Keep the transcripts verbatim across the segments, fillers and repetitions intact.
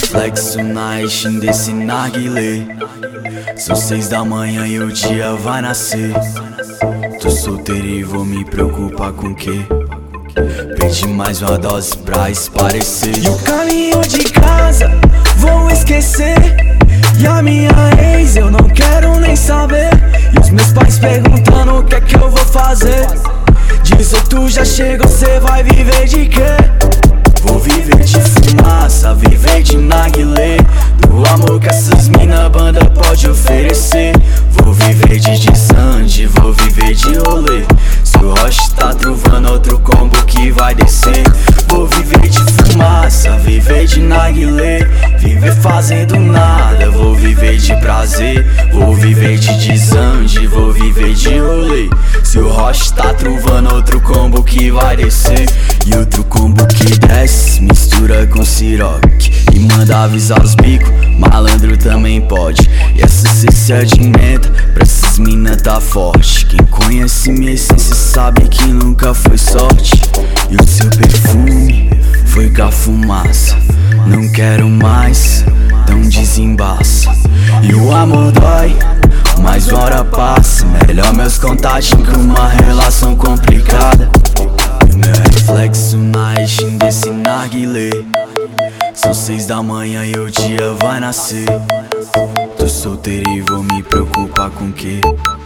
Reflexo na Steam desse narguilé. São seis da manhã e o dia vai nascer. Tô solteiro e vou me preocupar com o quê? Pedi mais uma dose pra esparecer. E o caminho de casa vou esquecer. E a minha ex eu não quero nem saber. E os meus pais perguntando o que é que eu vou fazer. dezoito já chegou, cê vai viver de quê? Vou viver de fumaça, viver de narguilé. Do amor que essas mina banda pode oferecer. Vou viver de desande, vou viver de rolê. Se o Roche tá trovando, outro combo que vai descer. Vou viver de fumaça, viver de narguilé. Viver fazendo nada, vou viver de prazer. Vou viver de desande, vou viver de rolê. Se o Roche tá trovando, outro combo que vai descer. E outro combo que desce, mistura com siroque e manda avisar os bicos, malandro também pode. E essa essência de menta, pra essas mina tá forte. Quem conhece minha essência sabe que nunca foi sorte. E o seu perfume foi com a fumaça. Não quero mais, então desembaça. E o amor dói, mas uma hora passa. Melhor meus contatinhos que uma relação complicada. E meu reflexo na Steam desse narguilé. São seis da manhã e o dia vai nascer. Tô solteiro e vou me preocupar com o quê?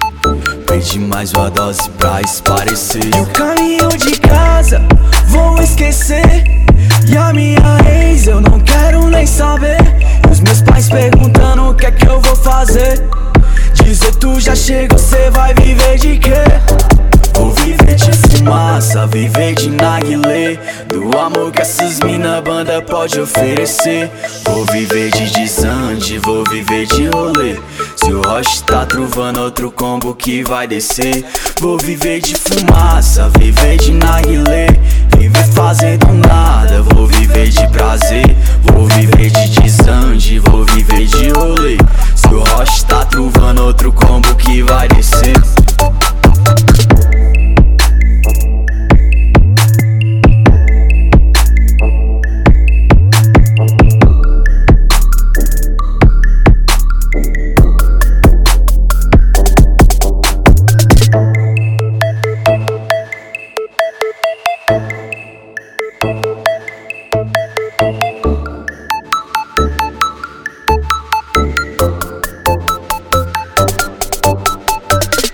Pedi mais uma dose pra esparecer. E o caminho de casa vou esquecer. E a minha ex eu não quero nem saber. E os meus pais perguntando o que é que eu vou fazer. dezoito já chegou, cê vai viver de quê? Vou viver de fumaça, viver de narguilé. Do amor que essas mina banda pode oferecer. Vou viver de desande, vou viver de rolê. Se o Roche tá trovando, outro combo que vai descer. Vou viver de fumaça, viver de narguilé. Viver fazendo nada, vou viver de prazer.